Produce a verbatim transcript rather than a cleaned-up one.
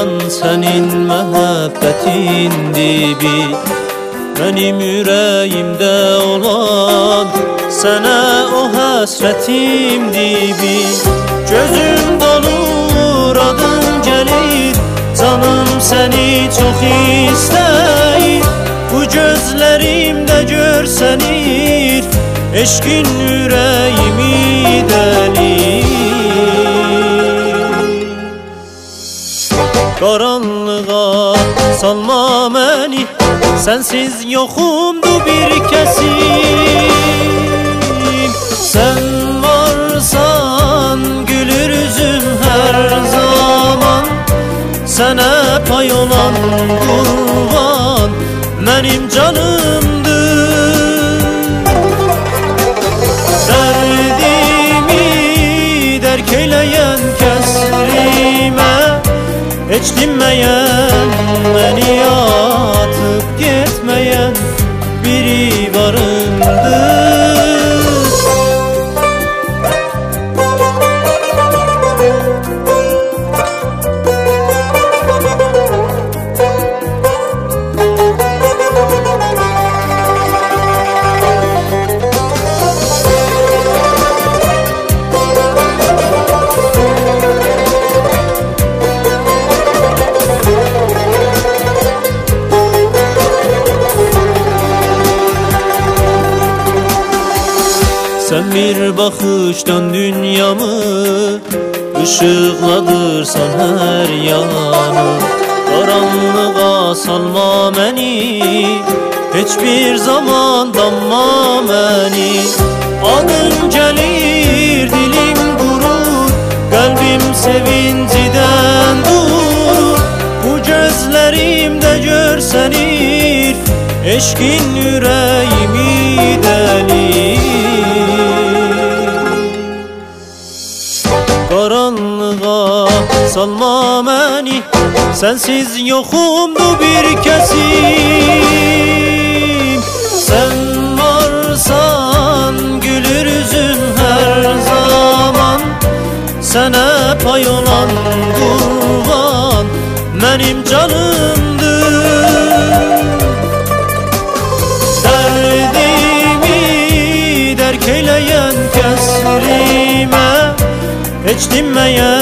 olan senin muhabbetin dibi. Benim yüreğimde olan sana o hasretim dibi. Gözüm dolur adın gelir, canım seni çok isteyir. Bu gözlerimde görsenir, eşkin yüreğimi delir. Karanlığa salma beni, sensiz yokumdu bir kesim. Sen varsan gülür yüzüm her zaman, sana pay olan kurban benim canımdır. Derdimi derk eyleyen kesrime, hiç dinmeyen, beni atıp gitmeyen biri varındır. Sen bir bakıştan dünyamı ışıkladırsan her yanı. Karanlığa salma beni, hiçbir zaman damma beni. Adın gelir dilim gurur, kalbim sevinciden durur. Bu gözlerimde görsenir, eşkin yüreğimi delir. Karanlığa salma beni, sensiz yokumdu bir kesim. Sen varsan gülür yüzüm her zaman, sana pay olan kurban benim canımdır. Derdimi derk eyleyen kesrime, hiç dinmeyen,